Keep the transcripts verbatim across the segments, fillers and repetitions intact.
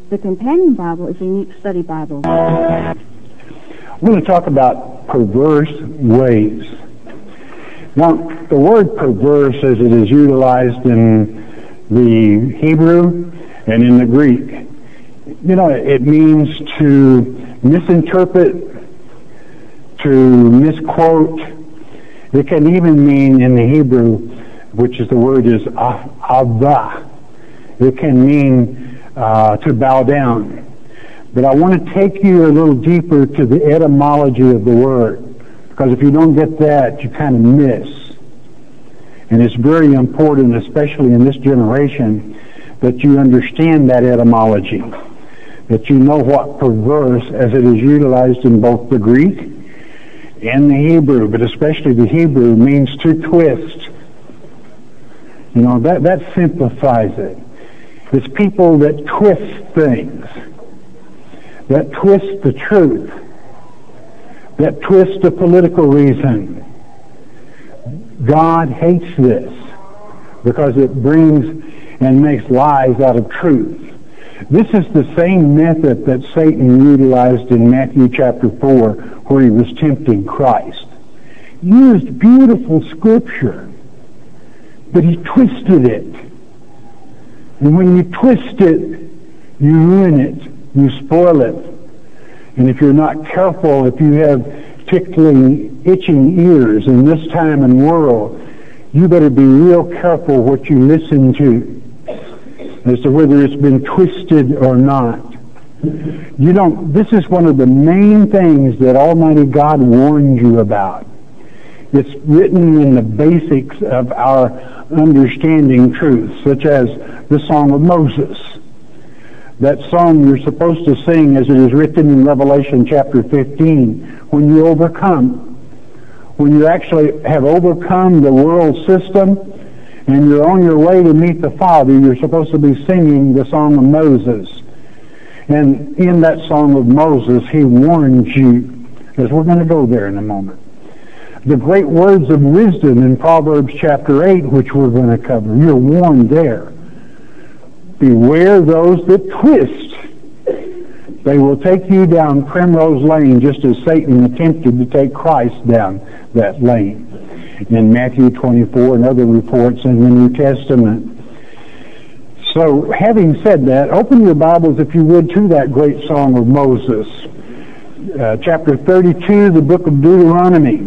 The Companion Bible is a unique study Bible. I'm going to talk about perverse ways. Now, the word perverse, as it is utilized in the Hebrew and in the Greek, you know, it means to misinterpret, to misquote. It can even mean in the Hebrew, which is the word is avah. It can mean uh, to bow down. But I want to take you a little deeper to the etymology of the word, because if you don't get that, you kind of miss. And it's very important, especially in this generation, that you understand that etymology, that you know what perverse, as it is utilized in both the Greek and the Hebrew, but especially the Hebrew, means to twist. You know, that, that simplifies it. It's people that twist things, that twist the truth, that twist the political reason. God hates this because it brings and makes lies out of truth. This is the same method that Satan utilized in Matthew chapter four, where he was tempting Christ. Used beautiful scripture, but he twisted it. And when you twist it, you ruin it, you spoil it. And if you're not careful, if you have tickling, itching ears in this time and world, you better be real careful what you listen to as to whether it's been twisted or not. You don't, this is one of the main things that Almighty God warned you about. It's written in the basics of our understanding truth, such as the Song of Moses. That song you're supposed to sing as it is written in Revelation chapter fifteen, when you overcome. When you actually have overcome the world system and you're on your way to meet the Father, you're supposed to be singing the Song of Moses. And in that Song of Moses, he warns you, as we're going to go there in a moment. The great words of wisdom in Proverbs chapter eight, which we're going to cover, you're warned there. Beware those that twist. They will take you down primrose lane, just as Satan attempted to take Christ down that lane in Matthew twenty-four and other reports in the New Testament. So, having said that, open your Bibles, if you would, to that great Song of Moses. Uh, chapter thirty-two, the book of Deuteronomy.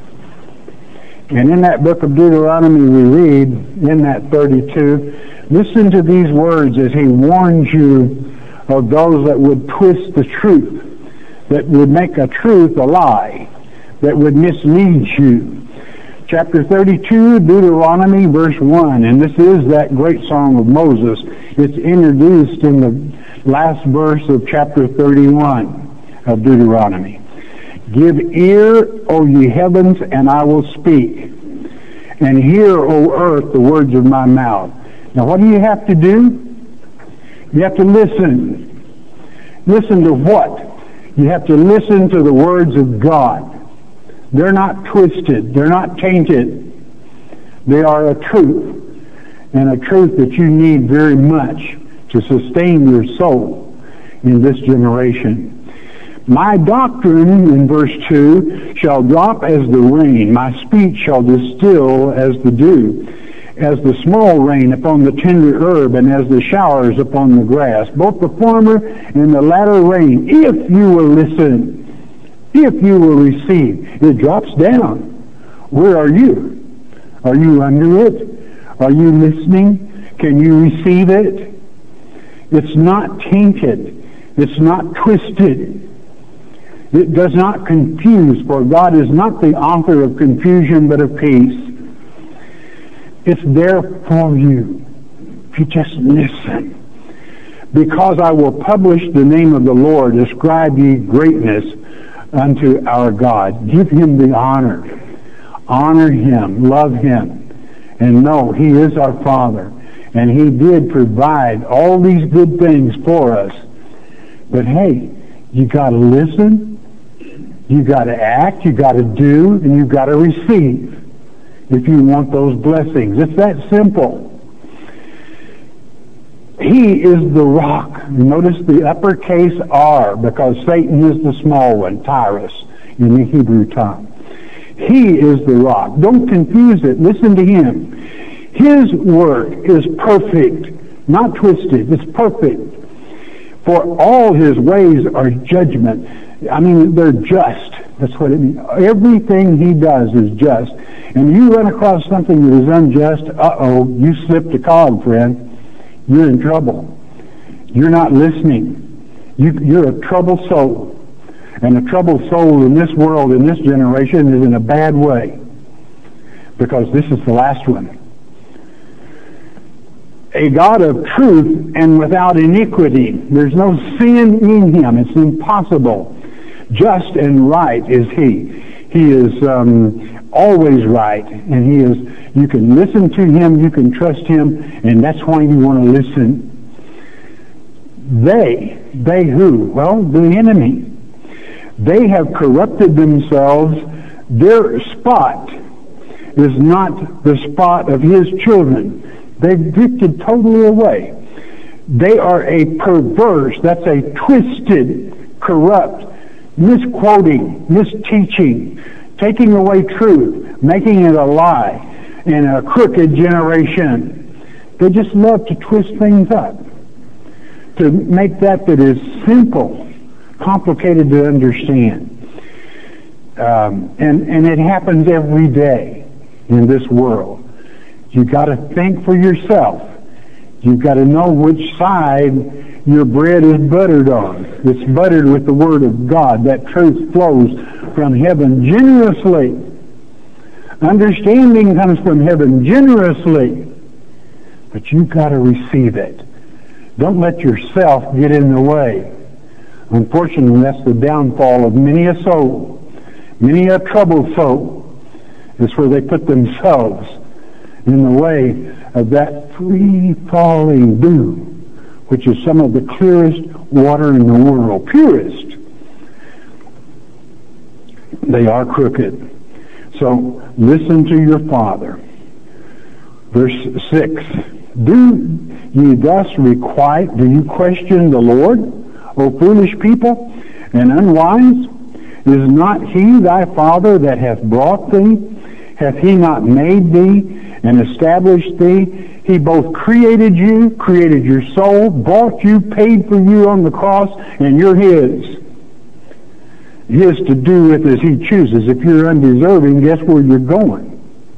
And in that book of Deuteronomy we read, in that thirty-two, listen to these words as he warns you of those that would twist the truth, that would make a truth a lie, that would mislead you. Chapter thirty-two, Deuteronomy, verse one, and this is that great Song of Moses. It's introduced in the last verse of chapter thirty-one of Deuteronomy. Give ear, O ye heavens, and I will speak, and hear, O earth, the words of my mouth. Now what do you have to do? You have to listen. Listen to what? You have to listen to the words of God. They're not twisted. They're not tainted. They are a truth, and a truth that you need very much to sustain your soul in this generation. My doctrine, in verse two, shall drop as the rain. My speech shall distill as the dew, as the small rain upon the tender herb, and as the showers upon the grass. Both the former and the latter rain, if you will listen, if you will receive. It drops down. Where are you? Are you under it? Are you listening? Can you receive it? It's not tainted. It's not twisted. It does not confuse, for God is not the author of confusion, but of peace. It's there for you, if you just listen. Because I will publish the name of the Lord, ascribe ye greatness unto our God. Give him the honor. Honor him, love him, and know he is our Father. And he did provide all these good things for us. But hey, you got to listen, you got to act, you got to do, and you got to receive if you want those blessings. It's that simple. He is the rock. Notice the uppercase R, because Satan is the small one, Tyrus, in the Hebrew tongue. He is the rock. Don't confuse it. Listen to him. His work is perfect, not twisted. It's perfect. For all his ways are judgment. I mean, they're just. That's what it means. Everything he does is just. And you run across something that is unjust, uh-oh, you slipped a cog, friend. You're in trouble. You're not listening. You, you're a troubled soul. And a troubled soul in this world, in this generation, is in a bad way. Because this is the last one. A God of truth and without iniquity. There's no sin in him. It's impossible. Just and right is he. He is um, always right. And he is, you can listen to him, you can trust him, and that's why you want to listen. They, they who? Well, the enemy. They have corrupted themselves. Their spot is not the spot of his children. They've drifted totally away. They are a perverse, that's a twisted, corrupt, misquoting, misteaching, taking away truth, making it a lie, in a crooked generation. They just love to twist things up, to make that that is simple complicated to understand. Um, and, and it happens every day in this world. You've got to think for yourself. You've got to know which side your bread is buttered on. It's buttered with the Word of God. That truth flows from heaven generously. Understanding comes from heaven generously. But you've got to receive it. Don't let yourself get in the way. Unfortunately, that's the downfall of many a soul. Many a troubled soul. It's where they put themselves in the way of that free-falling dew, which is some of the clearest water in the world. Purest. They are crooked. So, listen to your Father. Verse six. Do ye thus requite, do you question the Lord, O foolish people, and unwise? Is not he thy Father that hath brought thee? Hath he not made thee and established thee? He both created you, created your soul, bought you, paid for you on the cross, and you're his. His to do with as he chooses. If you're undeserving, guess where you're going?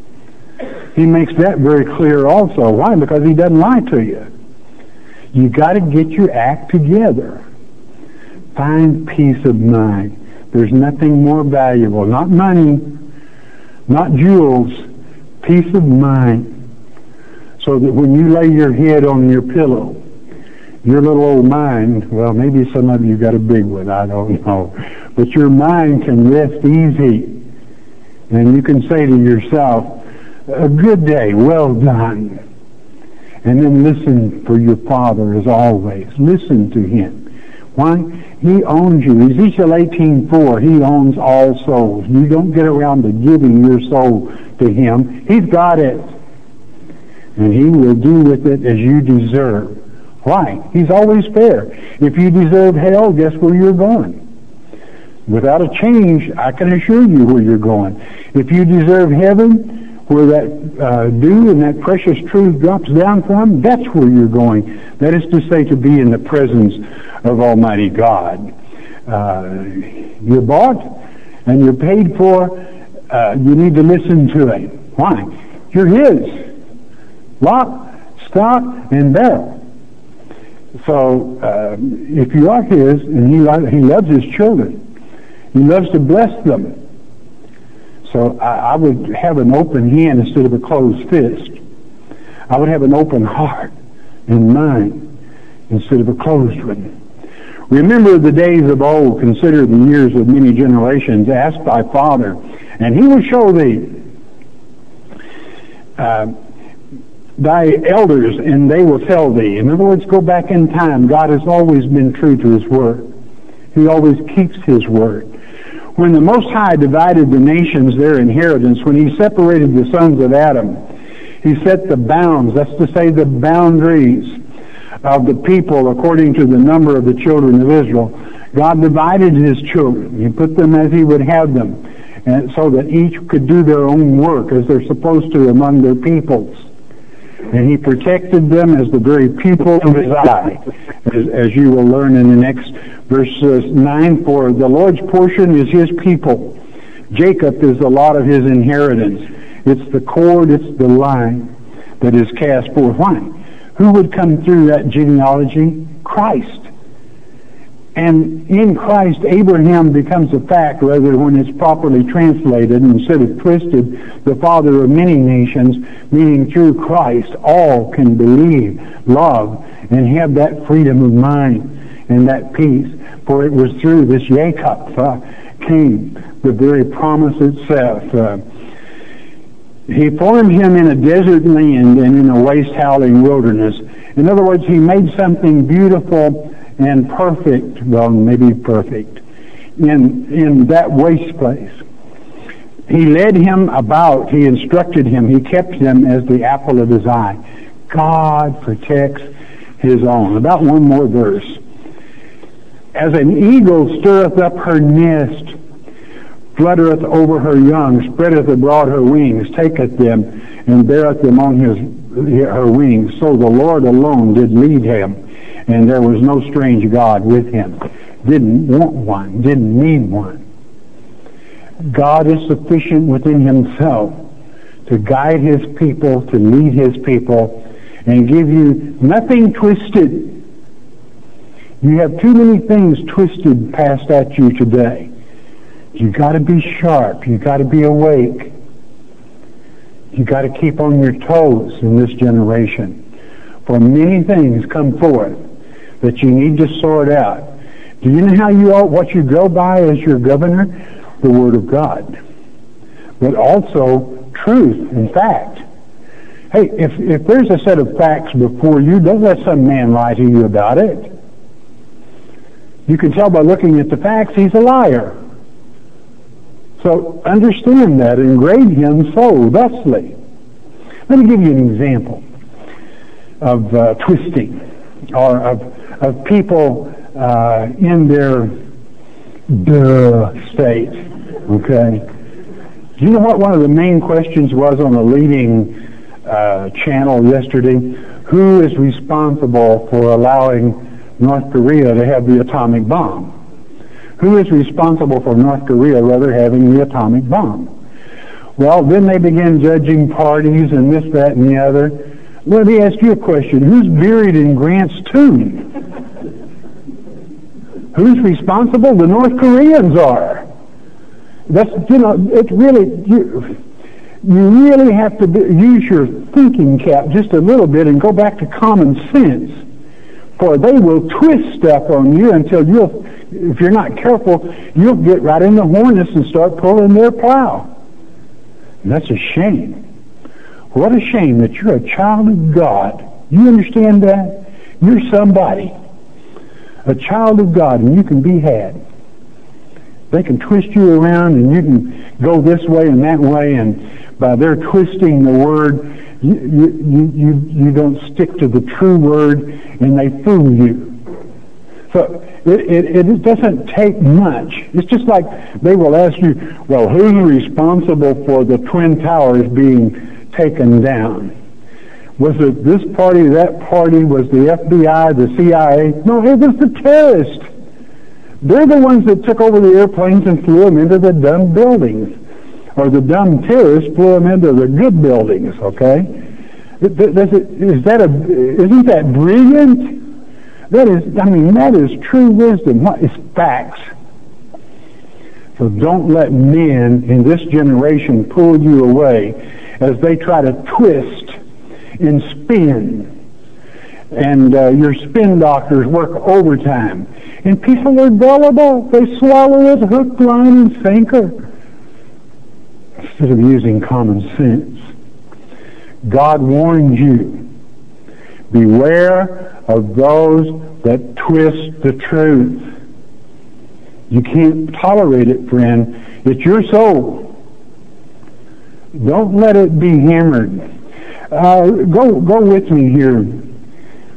He makes that very clear also. Why? Because he doesn't lie to you. You got to get your act together. Find peace of mind. There's nothing more valuable. Not money, not jewels, peace of mind. So that when you lay your head on your pillow, your little old mind, well, maybe some of you got a big one, I don't know, but your mind can rest easy. And you can say to yourself, a good day, well done. And then listen for your Father as always. Listen to him. Why? He owns you. Ezekiel eighteen four, he owns all souls. You don't get around to giving your soul to him. He's got it. And he will do with it as you deserve. Why? He's always fair. If you deserve hell, guess where you're going? Without a change, I can assure you where you're going. If you deserve heaven, where that uh, dew and that precious truth drops down from, that's where you're going. That is to say, to be in the presence of Almighty God. Uh, you're bought and you're paid for. Uh, you need to listen to him. Why? You're his. Lock, stock, and barrel. So uh, if you are his, and he, lo- he loves his children, he loves to bless them. So I, I would have an open hand instead of a closed fist. I would have an open heart and mind instead of a closed one. Remember the days of old, consider the years of many generations. Ask thy Father, and he will show thee uh, thy elders, and they will tell thee. In other words, go back in time. God has always been true to his word. He always keeps his word. When the Most High divided the nations their inheritance, when he separated the sons of Adam, he set the bounds, that's to say the boundaries of the people according to the number of the children of Israel. God divided his children. He put them as he would have them, and so that each could do their own work as they're supposed to among their peoples. And he protected them as the very people of his eye, as, as you will learn in the next verse uh, nine. For the Lord's portion is his people. Jacob is the lot of his inheritance. It's the cord, it's the line that is cast forth. Why? Who would come through that genealogy? Christ. And in Christ, Abraham becomes a fact, rather when it's properly translated, instead of twisted, the father of many nations, meaning through Christ, all can believe, love, and have that freedom of mind and that peace. For it was through this Jacob uh, came the very promise itself. Uh, he formed him in a desert land and in a waste-howling wilderness. In other words, he made something beautiful and perfect, well, maybe perfect, in in that waste place. He led him about, he instructed him, he kept him as the apple of his eye. God protects his own. About one more verse. As an eagle stirreth up her nest, fluttereth over her young, spreadeth abroad her wings, taketh them, and beareth them on his her wings. So the Lord alone did lead him, and there was no strange God with him. Didn't want one, didn't need one. God is sufficient within himself to guide his people, to lead his people, and give you nothing twisted. You have too many things twisted passed at you today. You got to be sharp. You got to be awake. You got to keep on your toes in this generation. For many things come forth that you need to sort out. Do you know how you all, what you go by as your governor? The Word of God. But also truth and fact. Hey, if, if there's a set of facts before you, don't let some man lie to you about it. You can tell by looking at the facts he's a liar. So understand that and grade him so thusly. Let me give you an example of uh, twisting, or of, of people uh, in their duh state. Okay? Do you know what one of the main questions was on a leading uh, channel yesterday? Who is responsible for allowing North Korea to have the atomic bomb? Who is responsible for North Korea rather having the atomic bomb? Well, then they began judging parties and this, that, and the other. Let me ask you a question. Who's buried in Grant's tomb? Who's responsible? The North Koreans are. That's, you know, it's really, you, you really have to be, use your thinking cap just a little bit and go back to common sense. For they will twist stuff on you until you'll, if you're not careful, you'll get right in the harness and start pulling their plow. And that's a shame. What a shame that you're a child of God. You understand that? You're somebody. A child of God, and you can be had. They can twist you around, and you can go this way and that way, and by their twisting the word, you, you, you, you don't stick to the true word, and they fool you. So it, it, it doesn't take much. It's just like they will ask you, well, who's responsible for the Twin Towers being taken down? Was it this party, that party? Was the F B I, the C I A? No, it was the terrorists. They're the ones that took over the airplanes and flew them into the dumb buildings. Or the dumb terrorists flew them into the good buildings, okay? Does it, is that a, isn't that brilliant? That is, I mean, that is true wisdom. What is facts? So don't let men in this generation pull you away as they try to twist and spin. And uh, your spin doctors work overtime. And people are gullible. They swallow it hook, line, and sinker instead of using common sense. God warned you, beware of those that twist the truth. You can't tolerate it, friend. It's your soul. Don't let it be hammered. Uh, go, go with me here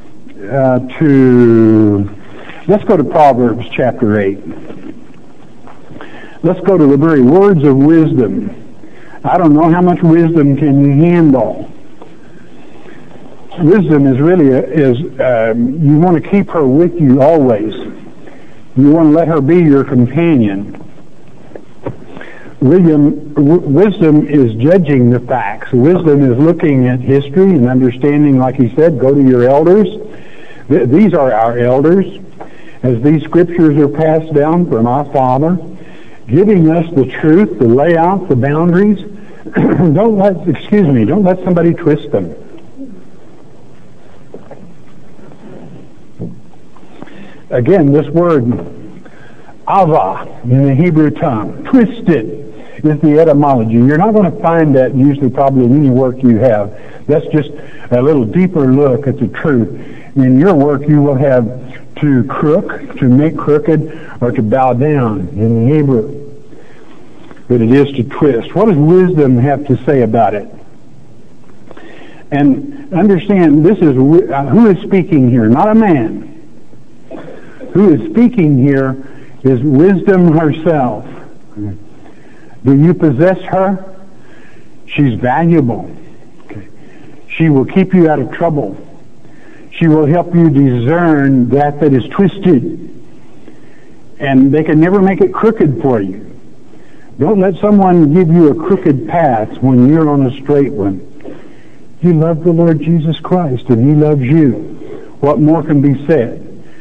uh, to, let's go to Proverbs chapter eight. Let's go to the very words of wisdom. I don't know how much wisdom can you handle. Wisdom is really, a, is um, you want to keep her with you always. You want to let her be your companion. William, w- wisdom is judging the facts. Wisdom is looking at history and understanding, like he said, go to your elders. Th- these are our elders. As these scriptures are passed down from our Father, giving us the truth, the layout, the boundaries. don't let, excuse me, don't let somebody twist them. Again, this word, ava, in the Hebrew tongue, twisted, is the etymology. You're not going to find that usually probably in any work you have. That's just a little deeper look at the truth. In your work, you will have to crook, to make crooked, or to bow down in the Hebrew. But it is to twist. What does wisdom have to say about it? And understand, this is uh, who is speaking here, not a man. Who is speaking here is wisdom herself. Do you possess her? She's valuable. Okay. She will keep you out of trouble. She will help you discern that that is twisted. And they can never make it crooked for you. Don't let someone give you a crooked path when you're on a straight one. You love the Lord Jesus Christ and He loves you. What more can be said?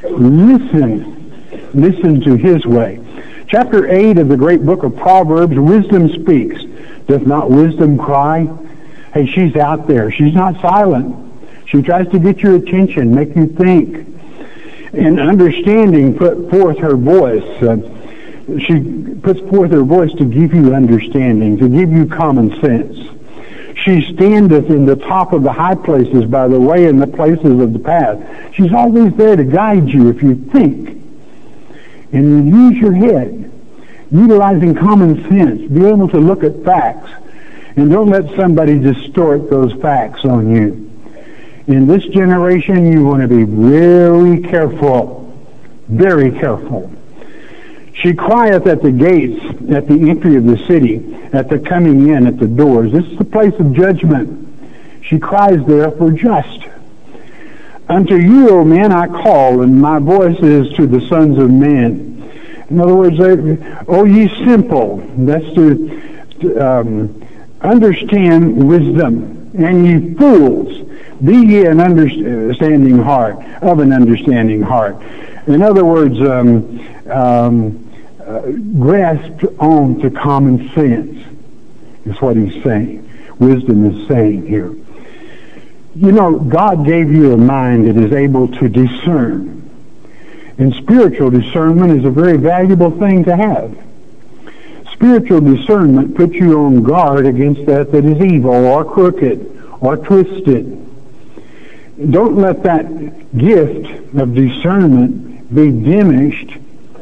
Listen. Listen to His way. Chapter eight of the great book of Proverbs, wisdom speaks. Doth not wisdom cry? Hey, she's out there. She's not silent. She tries to get your attention, make you think. And understanding put forth her voice. Uh, she puts forth her voice to give you understanding, to give you common sense. She standeth in the top of the high places by the way and the places of the path. She's always there to guide you if you think. And you use your head, utilizing common sense, be able to look at facts. And don't let somebody distort those facts on you. In this generation, you want to be very careful, very careful. She crieth at the gates, at the entry of the city, at the coming in, at the doors. This is the place of judgment. She cries there for just. Unto you, O men, I call, and my voice is to the sons of men. In other words, O ye simple, that's to, to um, understand wisdom. And ye fools, be ye an understanding heart, of an understanding heart. In other words, um, um, uh, grasp on to common sense is what he's saying. Wisdom is saying here. You know, God gave you a mind that is able to discern. And spiritual discernment is a very valuable thing to have. Spiritual discernment puts you on guard against that that is evil or crooked or twisted. Don't let that gift of discernment be diminished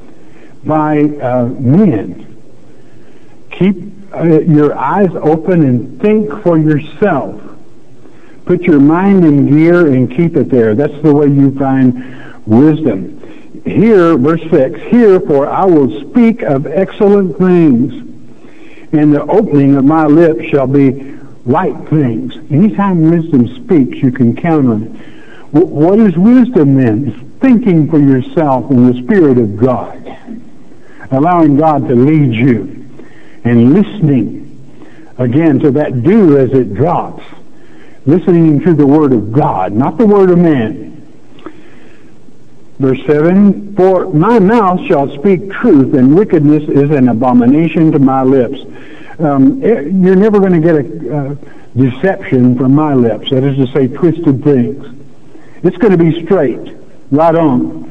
by uh, men. Keep uh, your eyes open and think for yourself. Put your mind in gear and keep it there. That's the way you find wisdom. Here, verse six, here, for I will speak of excellent things, and the opening of my lips shall be right things. Anytime wisdom speaks, you can count on it. What is wisdom then? It's thinking for yourself in the Spirit of God, allowing God to lead you, and listening, again, to that dew as it drops, listening to the Word of God, not the Word of man. Verse seven, for my mouth shall speak truth, and wickedness is an abomination to my lips. Um, you're never going to get a uh, deception from my lips. That is to say, twisted things. It's going to be straight, right on.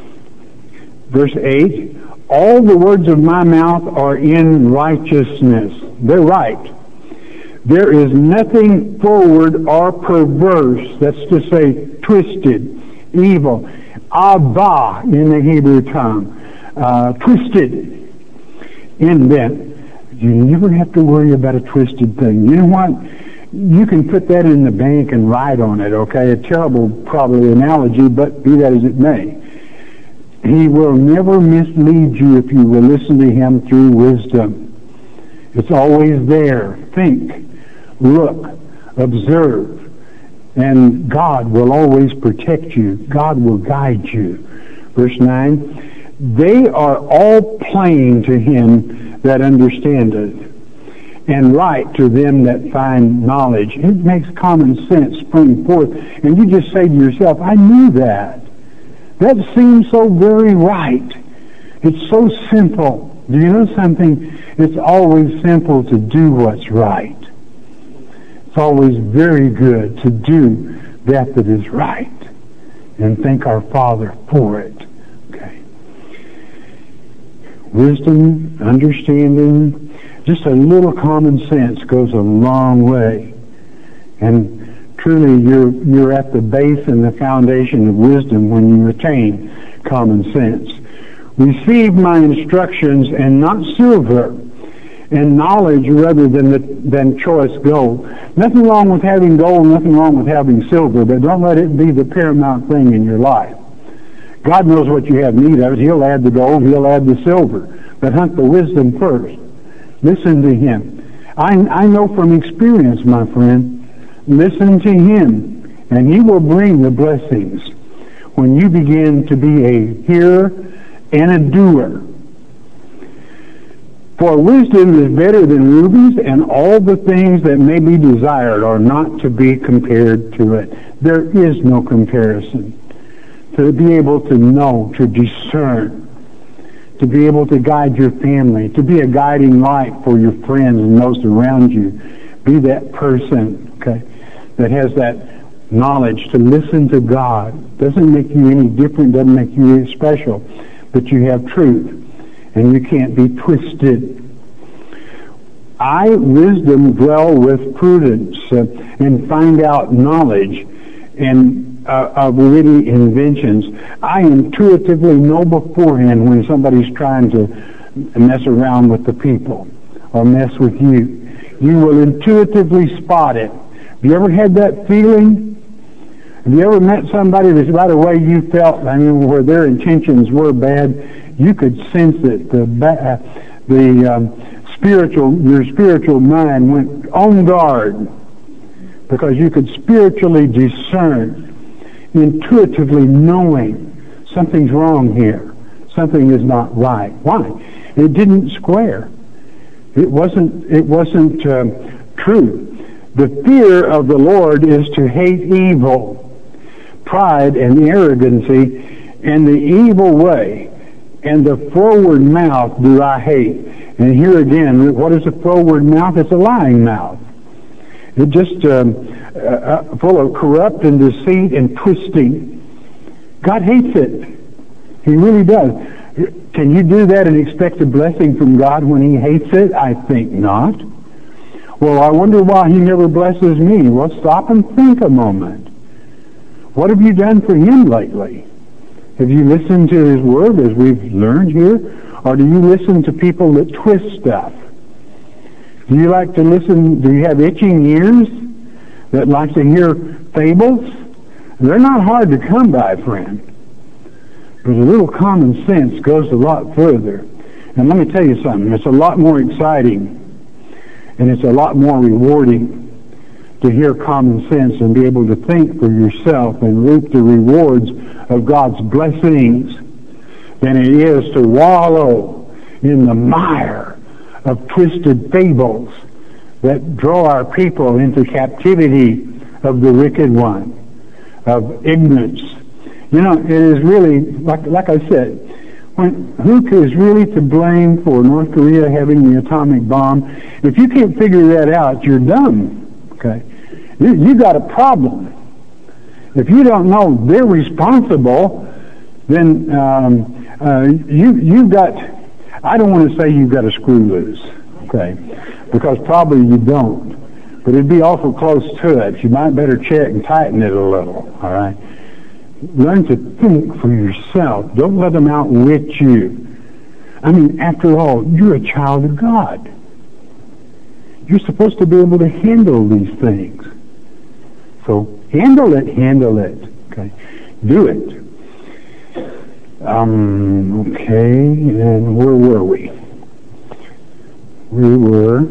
Verse eight, all the words of my mouth are in righteousness. They're right. There is nothing forward or perverse. That's to say, twisted, evil. Ava in the Hebrew tongue. Uh, twisted in them. You never have to worry about a twisted thing. You know what? You can put that in the bank and write on it, okay? A terrible, probably, analogy, but be that as it may. He will never mislead you if you will listen to him through wisdom. It's always there. Think, look, observe, and God will always protect you. God will guide you. Verse nine, they are all plain to him that understandeth, and right to them that find knowledge. It makes common sense spring forth, and you just say to yourself, I knew that. That seems so very right. It's so simple. Do you know something? It's always simple to do what's right. It's always very good to do that that is right, and thank our Father for it. Okay. Wisdom, understanding, just a little common sense goes a long way. And truly you're you're at the base and the foundation of wisdom when you attain common sense. Receive my instructions and not silver, and knowledge rather than the, than choice gold. Nothing wrong with having gold, nothing wrong with having silver, but don't let it be the paramount thing in your life. God knows what you have need of. He'll add the gold, he'll add the silver, but hunt the wisdom first. Listen to him. I, I know from experience, my friend, listen to him, and he will bring the blessings when you begin to be a hearer and a doer. For wisdom is better than rubies, and all the things that may be desired are not to be compared to it. There is no comparison. To be able to know, to discern, to be able to guide your family, to be a guiding light for your friends and those around you. Be that person, okay, that has that knowledge to listen to God. Doesn't make you any different, doesn't make you any special, but you have truth, and you can't be twisted. I, wisdom, dwell with prudence, uh, and find out knowledge and uh, of witty inventions. I intuitively know beforehand when somebody's trying to mess around with the people or mess with you. You will intuitively spot it. Have you ever had that feeling? Have you ever met somebody that right away you felt, I mean, where their intentions were bad, you could sense it. The, uh, the um, spiritual, your spiritual mind went on guard because you could spiritually discern, intuitively knowing something's wrong here. Something is not right. Why? It didn't square. It wasn't, it wasn't um, true. The fear of the Lord is to hate evil, pride and arrogancy, and the evil way, and the froward mouth do I hate. And here again, what is a froward mouth? It's a lying mouth. It just um, uh, full of corrupt and deceit and twisting. God hates it. He really does. Can you do that and expect a blessing from God when he hates it? I think not. Well, I wonder why he never blesses me. Well, stop and think a moment. What have you done for him lately? Have you listened to his word as we've learned here? Or do you listen to people that twist stuff? Do you like to listen, do you have itching ears that like to hear fables? They're not hard to come by, friend. But a little common sense goes a lot further. And let me tell you something, it's a lot more exciting and it's a lot more rewarding to hear common sense and be able to think for yourself and reap the rewards of God's blessings than it is to wallow in the mire of twisted fables that draw our people into captivity of the wicked one, of ignorance. You know, it is really, like, like I said, when, who is really to blame for North Korea having the atomic bomb? If you can't figure that out, you're dumb, okay? You, you got a problem. If you don't know they're responsible, then um, uh, you, you've got, I don't want to say you've got a screw loose, okay? Because probably you don't. But it'd be awful close to it. You might better check and tighten it a little, all right? Learn to think for yourself. Don't let them outwit you. I mean, after all, you're a child of God. You're supposed to be able to handle these things. So handle it, handle it. Okay, do it. Um, okay, and where were we? We were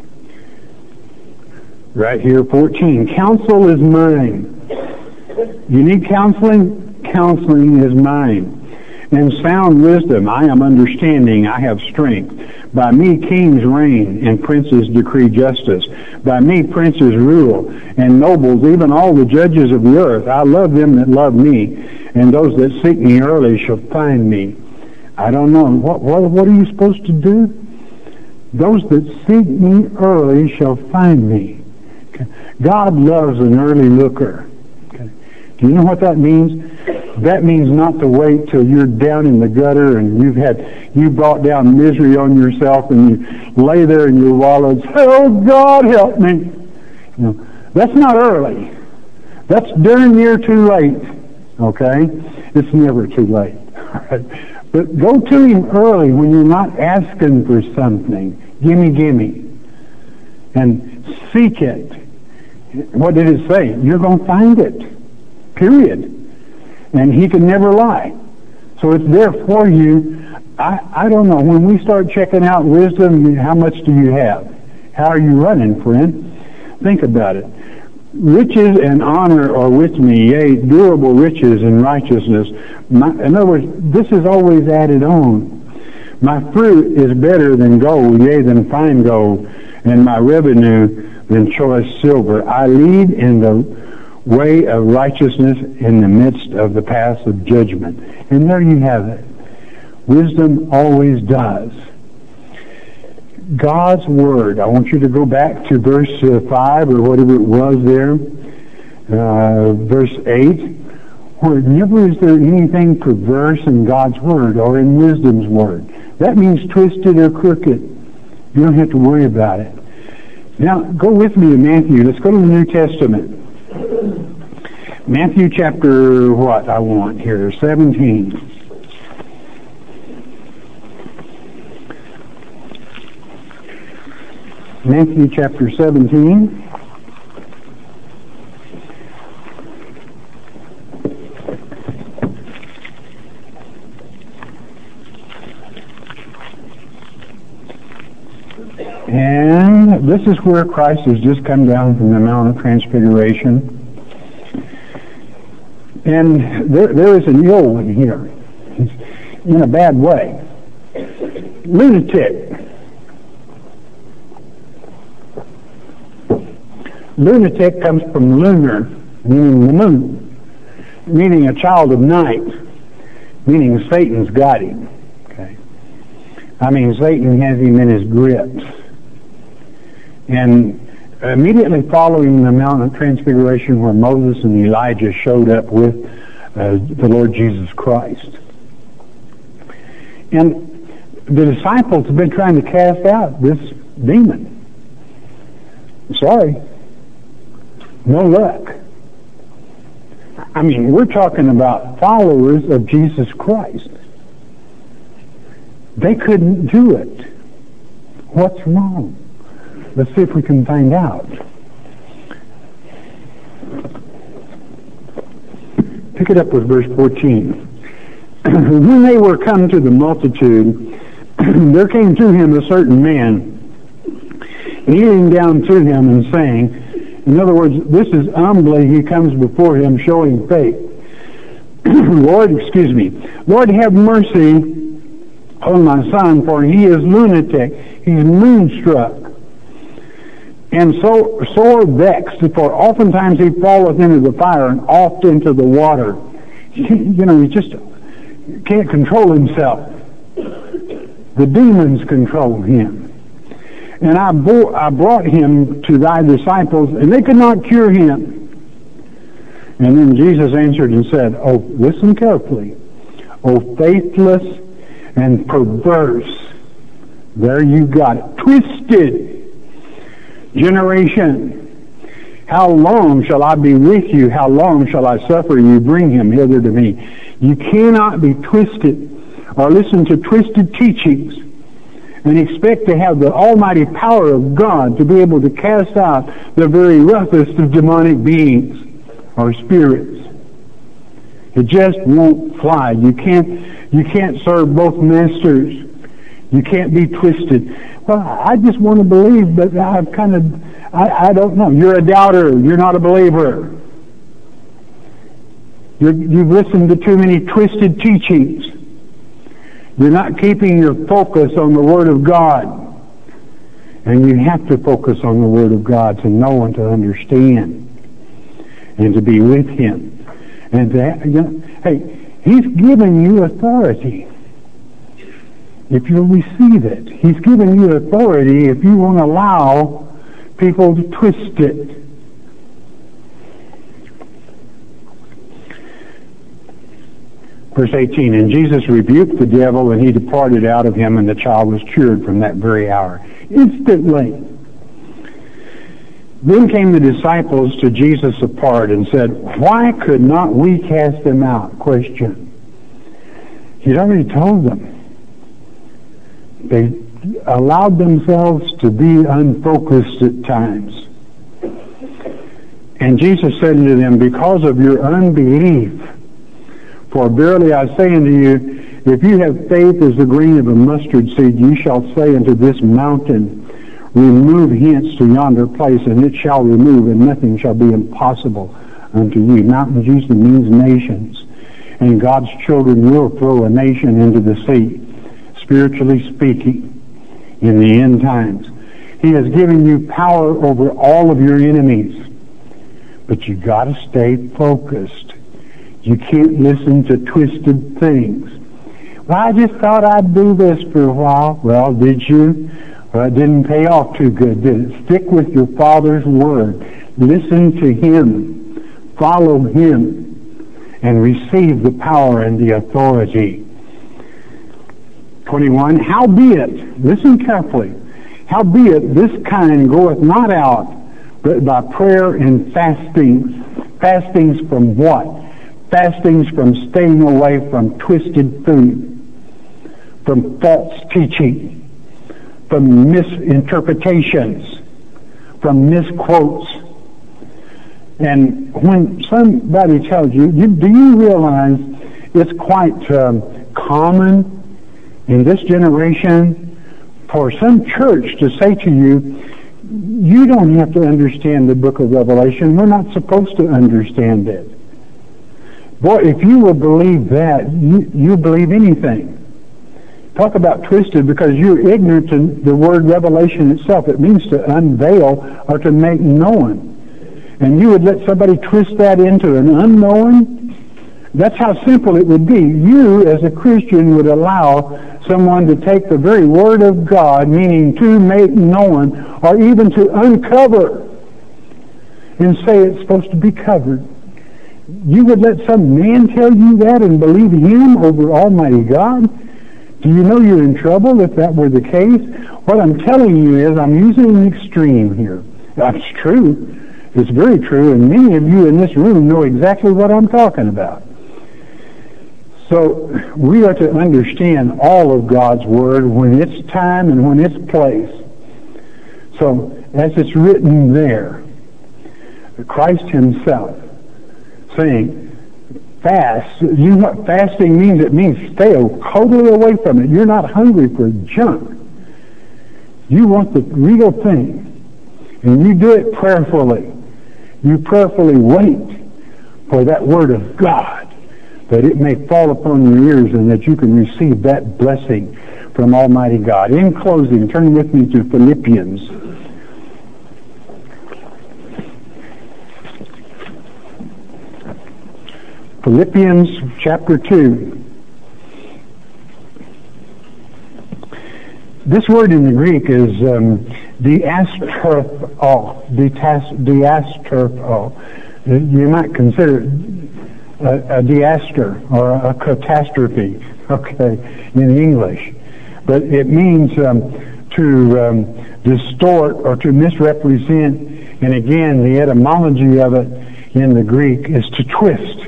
right here, fourteen. Counsel is mine. You need counseling? Counseling is mine. And sound wisdom, I am understanding, I have strength. By me kings reign, and princes decree justice. By me princes rule, and nobles, even all the judges of the earth. I love them that love me, and those that seek me early shall find me. I don't know. What, what, what are you supposed to do? Those that seek me early shall find me. Okay. God loves an early looker. Okay. Do you know what that means? That means not to wait till you're down in the gutter and you've had, you brought down misery on yourself and you lay there in your wallow and say, oh God, help me. You know, that's not early. That's darn near too late. Okay? It's never too late. All right? But go to him early when you're not asking for something. Gimme, gimme. And seek it. What did it say? You're going to find it. Period. And he can never lie. So it's there for you. I, I don't know. When we start checking out wisdom, how much do you have? How are you running, friend? Think about it. Riches and honor are with me, yea, durable riches and righteousness. My, in other words, this is always added on. My fruit is better than gold, yea, than fine gold, and my revenue than choice silver. I lead in the way of righteousness in the midst of the paths of judgment. And there you have it. Wisdom always does. God's Word. I want you to go back to verse uh, five or whatever it was there. Uh, verse eight. Where never is there anything perverse in God's Word or in wisdom's Word. That means twisted or crooked. You don't have to worry about it. Now, go with me to Matthew. Let's go to the New Testament. Matthew chapter, what I want here, seventeen. Matthew chapter seventeen. And this is where Christ has just come down from the Mount of Transfiguration. And there, there is an ill one here, in a bad way. Lunatic. Lunatic comes from lunar, meaning the moon, meaning a child of night, meaning Satan's got him. Okay. I mean, Satan has him in his grips. And immediately following the Mount of Transfiguration, where Moses and Elijah showed up with uh, the Lord Jesus Christ. And the disciples have been trying to cast out this demon. Sorry. No luck. I mean, we're talking about followers of Jesus Christ. They couldn't do it. What's wrong? Let's see if we can find out. Pick it up with verse fourteen. When they were come to the multitude, there came to him a certain man, kneeling down to him and saying, in other words, this is humbly he comes before him showing faith. Lord, excuse me, Lord, have mercy on my son, for he is lunatic, he is moonstruck, and so sore vexed, for oftentimes he falleth into the fire and oft into the water. You know, he just can't control himself. The demons control him. And I, bore, I brought him to thy disciples, and they could not cure him. And then Jesus answered and said, oh, listen carefully. Oh, faithless and perverse. There you got it. Twisted generation. How long shall I be with you? How long shall I suffer you? Bring him hither to me. You cannot be twisted or listen to twisted teachings and expect to have the almighty power of God to be able to cast out the very roughest of demonic beings or spirits. It just won't fly. You can't, you can't serve both masters. You can't be twisted. Well, I just want to believe, but I've kind of, I, I don't know. You're a doubter. You're not a believer. You're, you've listened to too many twisted teachings. You're not keeping your focus on the Word of God. And you have to focus on the Word of God to know and to understand and to be with Him. And to, you know, hey, He's given you authority. If you'll receive it, He's given you authority if you won't allow people to twist it. Verse eighteen, and Jesus rebuked the devil, and he departed out of him, and the child was cured from that very hour. Instantly. Then came the disciples to Jesus apart and said, why could not we cast him out? Question. He'd already told them. They allowed themselves to be unfocused at times. And Jesus said unto them, because of your unbelief, for verily I say unto you, if you have faith as the grain of a mustard seed, you shall say unto this mountain, remove hence to yonder place, and it shall remove, and nothing shall be impossible unto you. Mountains usually means nations. And God's children will throw a nation into the sea, spiritually speaking, in the end times. He has given you power over all of your enemies. But you've got to stay focused. You can't listen to twisted things. Well, I just thought I'd do this for a while. Well, did you? Well, it didn't pay off too good, did it? Stick with your Father's Word. Listen to Him. Follow Him. And receive the power and the authority. twenty-one, howbeit, listen carefully, howbeit this kind goeth not out, but by prayer and fastings. Fastings from what? Fastings from staying away from twisted food, from false teaching, from misinterpretations, from misquotes. And when somebody tells you, you do you realize it's quite um, common in this generation for some church to say to you, you don't have to understand the book of Revelation. We're not supposed to understand it. Boy, if you will believe that, you, you believe anything. Talk about twisted, because you're ignorant to the word revelation itself. It means to unveil or to make known. And you would let somebody twist that into an unknown? That's how simple it would be. You, as a Christian, would allow someone to take the very word of God, meaning to make known, or even to uncover, and say it's supposed to be covered. You would let some man tell you that and believe him over Almighty God? Do you know you're in trouble if that were the case? What I'm telling you is I'm using an extreme here. That's true. It's very true, and many of you in this room know exactly what I'm talking about. So we are to understand all of God's Word when it's time and when it's place. So as it's written there, Christ Himself saying, fast. You know what fasting means? It means stay totally away from it. You're not hungry for junk. You want the real thing. And you do it prayerfully. You prayerfully wait for that Word of God, that it may fall upon your ears and that you can receive that blessing from Almighty God. In closing, turn with me to Philippians. Philippians chapter two. This word in the Greek is um, diasterpho. Diasterpho. You might consider it a, a diaster or a catastrophe, okay, in English. But it means um, to um, distort or to misrepresent. And again, the etymology of it in the Greek is to twist.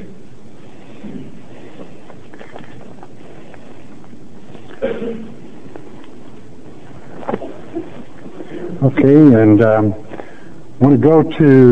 Okay, and um, I want to go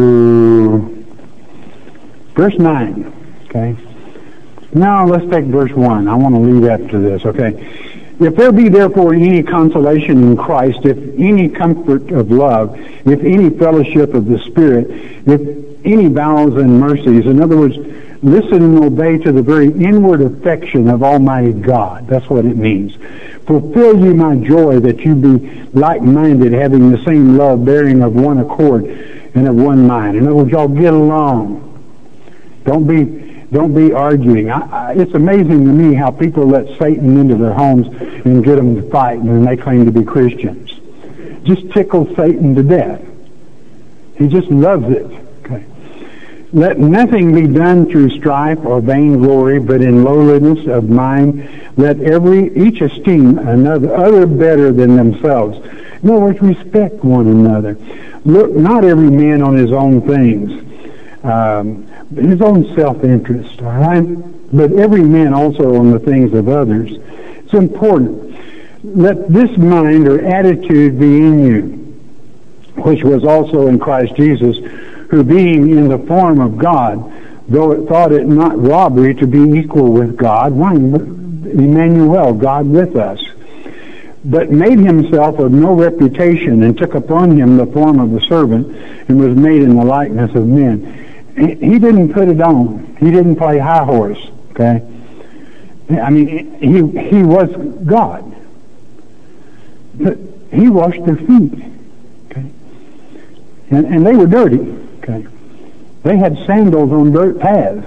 to verse nine. Okay. Now let's take verse one. I want to lead up to this. Okay. If there be therefore any consolation in Christ, if any comfort of love, if any fellowship of the Spirit, if any vows and mercies, in other words, listen and obey to the very inward affection of Almighty God. That's what it means. Fulfill you my joy, that you be like-minded, having the same love, bearing of one accord and of one mind. In other words, y'all get along. Don't be don't be arguing. I, I, it's amazing to me how people let Satan into their homes and get them to fight when they claim to be Christians. Just tickle Satan to death. He just loves it. Okay. Let nothing be done through strife or vainglory, but in lowliness of mind, let every each esteem another other better than themselves. In other words, respect one another. Look not every man on his own things, um, his own self-interest, all right? But every man also on the things of others. It's important. Let this mind or attitude be in you, which was also in Christ Jesus, who being in the form of God, though it thought it not robbery to be equal with God, why, Emmanuel, God with us, but made himself of no reputation, and took upon him the form of a servant, and was made in the likeness of men. He didn't put it on. He didn't play high horse, okay? I mean, he he was God. But he washed their feet, okay? And, and they were dirty, okay? They had sandals on dirt paths.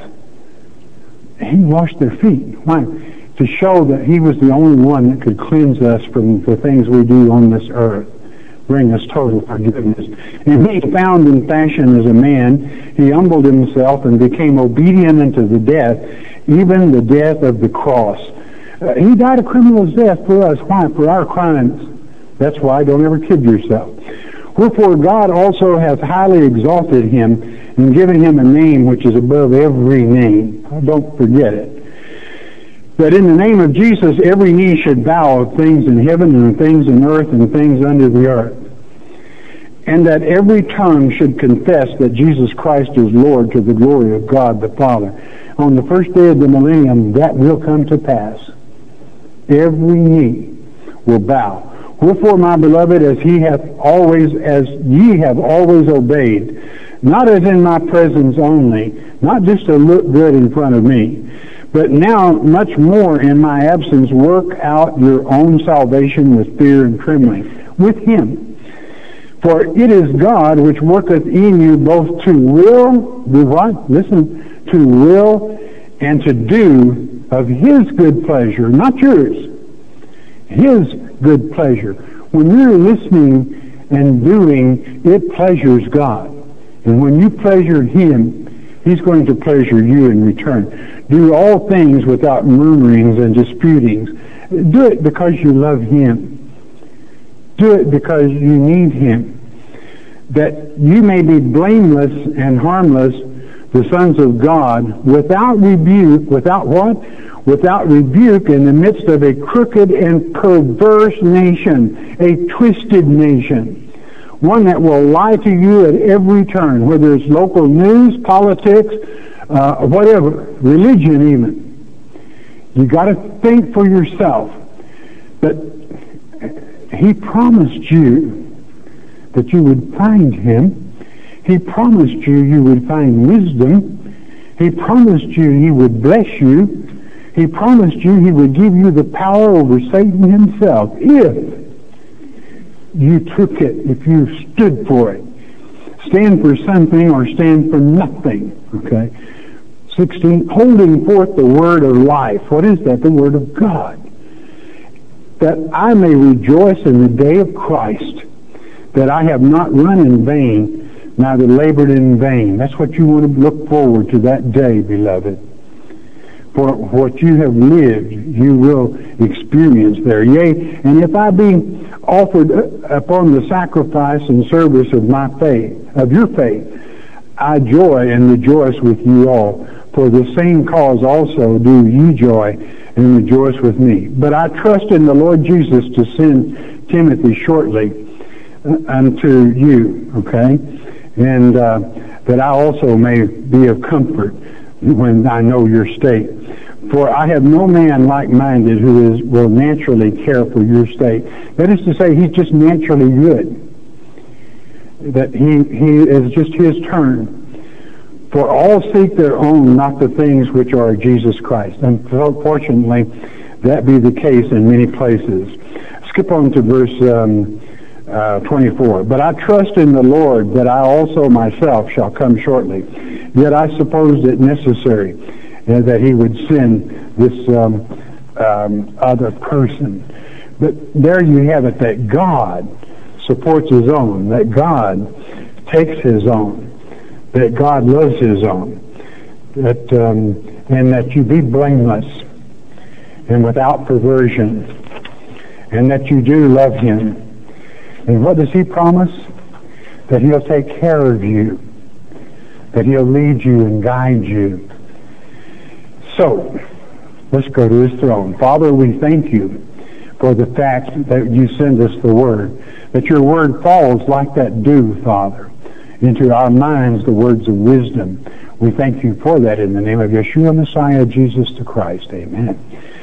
He washed their feet. Why? To show that he was the only one that could cleanse us from the things we do on this earth, bring us total forgiveness. And being found in fashion as a man, he humbled himself and became obedient unto the death, even the death of the cross. Uh, he died a criminal's death for us. Why? For our crimes. That's why. Don't ever kid yourself. Wherefore God also hath highly exalted him, and given him a name which is above every name. Don't forget it. That in the name of Jesus every knee should bow of things in heaven and things in earth and things under the earth. And that every tongue should confess that Jesus Christ is Lord, to the glory of God the Father. On the first day of the millennium, that will come to pass. Every knee will bow. Wherefore, my beloved, as he hath always, as ye have always obeyed, not as in my presence only, not just to look good in front of me, but now much more in my absence, work out your own salvation with fear and trembling, with him. For it is God which worketh in you both to will, do what? Listen, to will and to do of his good pleasure, not yours. His good pleasure. When you're listening and doing, it pleasures God. And when you pleasure him, he's going to pleasure you in return. Do all things without murmurings and disputings. Do it because you love him. Do it because you need him. That you may be blameless and harmless, the sons of God, without rebuke, without what? Without rebuke in the midst of a crooked and perverse nation, a twisted nation. One that will lie to you at every turn, whether it's local news, politics, uh, whatever, religion even. You got to think for yourself. But he promised you that you would find him. He promised you you would find wisdom. He promised you he would bless you. He promised you he would give you the power over Satan himself if you took it, if you stood for it. Stand for something or stand for nothing. Okay? sixteen, holding forth the word of life. What is that? The word of God. That I may rejoice in the day of Christ, that I have not run in vain, neither labored in vain. That's what you want to look forward to, that day, beloved. For what you have lived, you will experience there. Yea, and if I be offered upon the sacrifice and service of my faith, of your faith, I joy and rejoice with you all. For the same cause also do ye joy and rejoice with me. But I trust in the Lord Jesus to send Timothy shortly, unto you, okay? And uh, that I also may be of comfort when I know your state. For I have no man like-minded who is will naturally care for your state. That is to say, he's just naturally good. That he, he is just his turn. For all seek their own, not the things which are Jesus Christ. And fortunately, that be the case in many places. Skip on to verse um, uh, twenty-four. But I trust in the Lord that I also myself shall come shortly. Yet I supposed it necessary uh, that he would send this um, um, other person. But there you have it, that God supports his own, that God takes his own, that God loves his own, that um, and that you be blameless and without perversion, and that you do love him. And what does he promise? That he'll take care of you, that he'll lead you and guide you. So, let's go to his throne. Father, we thank you for the fact that you send us the word, that your word falls like that dew, Father, into our minds, the words of wisdom. We thank you for that in the name of Yeshua Messiah, Jesus the Christ. Amen.